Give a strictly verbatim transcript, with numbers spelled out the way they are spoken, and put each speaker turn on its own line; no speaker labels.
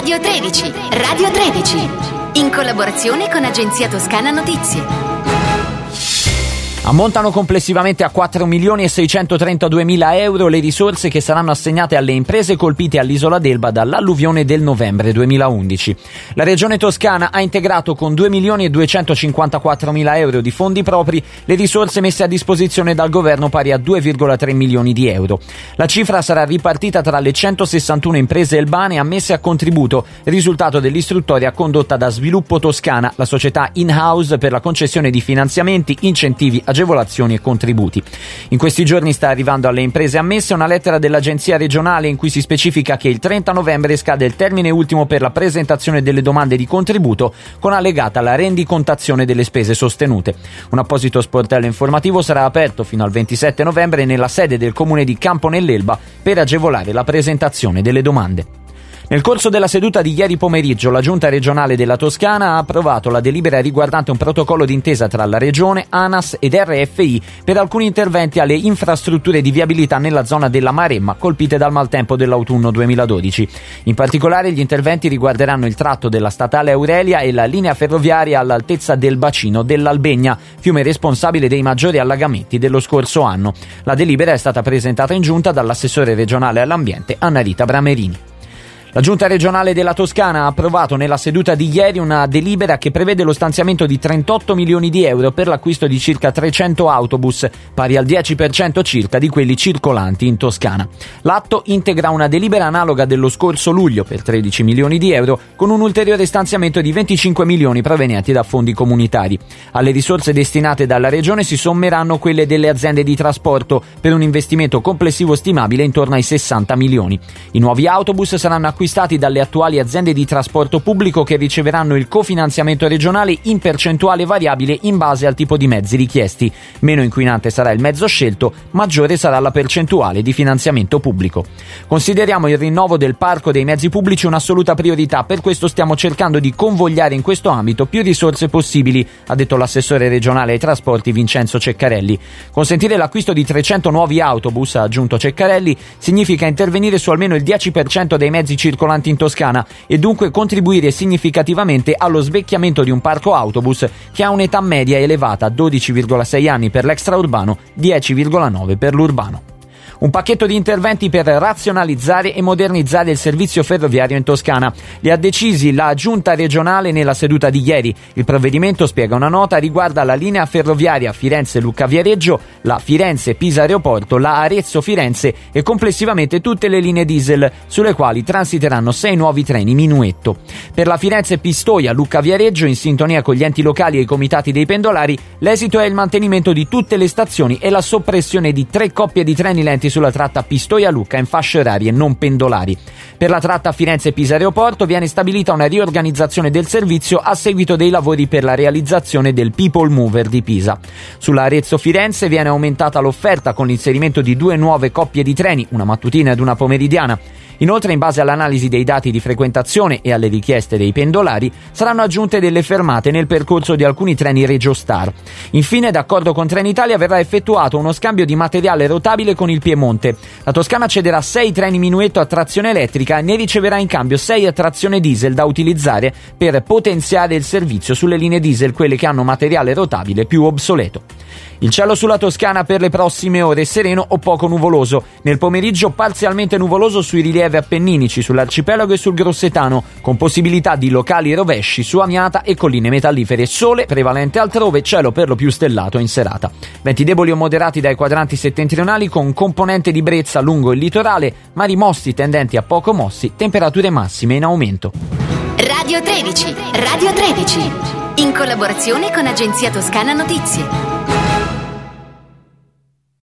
Radio tredici, Radio tredici, in collaborazione con Agenzia Toscana Notizie.
Ammontano complessivamente a quattro milioni e seicentotrentaduemila euro le risorse che saranno assegnate alle imprese colpite all'isola d'Elba dall'alluvione del novembre duemilaundici. La Regione Toscana ha integrato con due milioni e duecentocinquantaquattromila euro di fondi propri le risorse messe a disposizione dal governo pari a due virgola tre milioni di euro. La cifra sarà ripartita tra le centosessantuno imprese elbane ammesse a contributo, risultato dell'istruttoria condotta da Sviluppo Toscana, la società in-house per la concessione di finanziamenti, incentivi, agevolazioni e contributi. In questi giorni sta arrivando alle imprese ammesse una lettera dell'Agenzia regionale in cui si specifica che il trenta novembre scade il termine ultimo per la presentazione delle domande di contributo con allegata la rendicontazione delle spese sostenute. Un apposito sportello informativo sarà aperto fino al ventisette novembre nella sede del comune di Campo nell'Elba per agevolare la presentazione delle domande. Nel corso della seduta di ieri pomeriggio la Giunta regionale della Toscana ha approvato la delibera riguardante un protocollo d'intesa tra la Regione, ANAS ed R F I per alcuni interventi alle infrastrutture di viabilità nella zona della Maremma colpite dal maltempo dell'autunno duemiladodici. In particolare gli interventi riguarderanno il tratto della statale Aurelia e la linea ferroviaria all'altezza del bacino dell'Albegna, fiume responsabile dei maggiori allagamenti dello scorso anno. La delibera è stata presentata in Giunta dall'assessore regionale all'ambiente Annarita Bramerini. La Giunta regionale della Toscana ha approvato nella seduta di ieri una delibera che prevede lo stanziamento di trentotto milioni di euro per l'acquisto di circa trecento autobus, pari al dieci per cento circa di quelli circolanti in Toscana. L'atto integra una delibera analoga dello scorso luglio per tredici milioni di euro, con un ulteriore stanziamento di venticinque milioni provenienti da fondi comunitari. Alle risorse destinate dalla Regione si sommeranno quelle delle aziende di trasporto, per un investimento complessivo stimabile intorno ai sessanta milioni. I nuovi autobus saranno acquistati dalle attuali aziende di trasporto pubblico che riceveranno il cofinanziamento regionale in percentuale variabile in base al tipo di mezzi richiesti. Meno inquinante sarà il mezzo scelto, maggiore sarà la percentuale di finanziamento pubblico. Consideriamo il rinnovo del parco dei mezzi pubblici un'assoluta priorità, per questo stiamo cercando di convogliare in questo ambito più risorse possibili, ha detto l'assessore regionale ai trasporti Vincenzo Ceccarelli. Consentire l'acquisto di trecento nuovi autobus, ha aggiunto Ceccarelli, significa intervenire su almeno il dieci per cento dei mezzi circolanti in Toscana e dunque contribuire significativamente allo svecchiamento di un parco autobus che ha un'età media elevata, dodici virgola sei anni per l'extraurbano, dieci virgola nove per l'urbano. Un pacchetto di interventi per razionalizzare e modernizzare il servizio ferroviario in Toscana. Li ha decisi la Giunta regionale nella seduta di ieri. Il provvedimento, spiega una nota, riguarda la linea ferroviaria Firenze-Lucca-Viareggio, la Firenze-Pisa Aeroporto, la Arezzo-Firenze e complessivamente tutte le linee diesel, sulle quali transiteranno sei nuovi treni Minuetto. Per la Firenze-Pistoia-Lucca-Viareggio, in sintonia con gli enti locali e i comitati dei pendolari, l'esito è il mantenimento di tutte le stazioni e la soppressione di tre coppie di treni lenti sulla tratta Pistoia-Lucca in fasce orarie non pendolari. Per la tratta Firenze-Pisa Aeroporto viene stabilita una riorganizzazione del servizio a seguito dei lavori per la realizzazione del People Mover di Pisa. Sulla Arezzo-Firenze viene aumentata l'offerta con l'inserimento di due nuove coppie di treni, una mattutina ed una pomeridiana. Inoltre, in base all'analisi dei dati di frequentazione e alle richieste dei pendolari, saranno aggiunte delle fermate nel percorso di alcuni treni RegioStar. Infine, d'accordo con Trenitalia, verrà effettuato uno scambio di materiale rotabile con il Piemonte. La Toscana cederà sei treni Minuetto a trazione elettrica e ne riceverà in cambio sei a trazione diesel da utilizzare per potenziare il servizio sulle linee diesel, quelle che hanno materiale rotabile più obsoleto. Il cielo sulla Toscana per le prossime ore sereno o poco nuvoloso. Nel pomeriggio parzialmente nuvoloso sui rilievi appenninici, sull'arcipelago e sul Grossetano, con possibilità di locali rovesci su Amiata e colline metallifere. Sole prevalente altrove, cielo per lo più stellato in serata. Venti deboli o moderati dai quadranti settentrionali con componente di brezza lungo il litorale, mari mossi tendenti a poco mossi, temperature massime in aumento.
Radio tredici, Radio tredici, in collaborazione con Agenzia Toscana Notizie.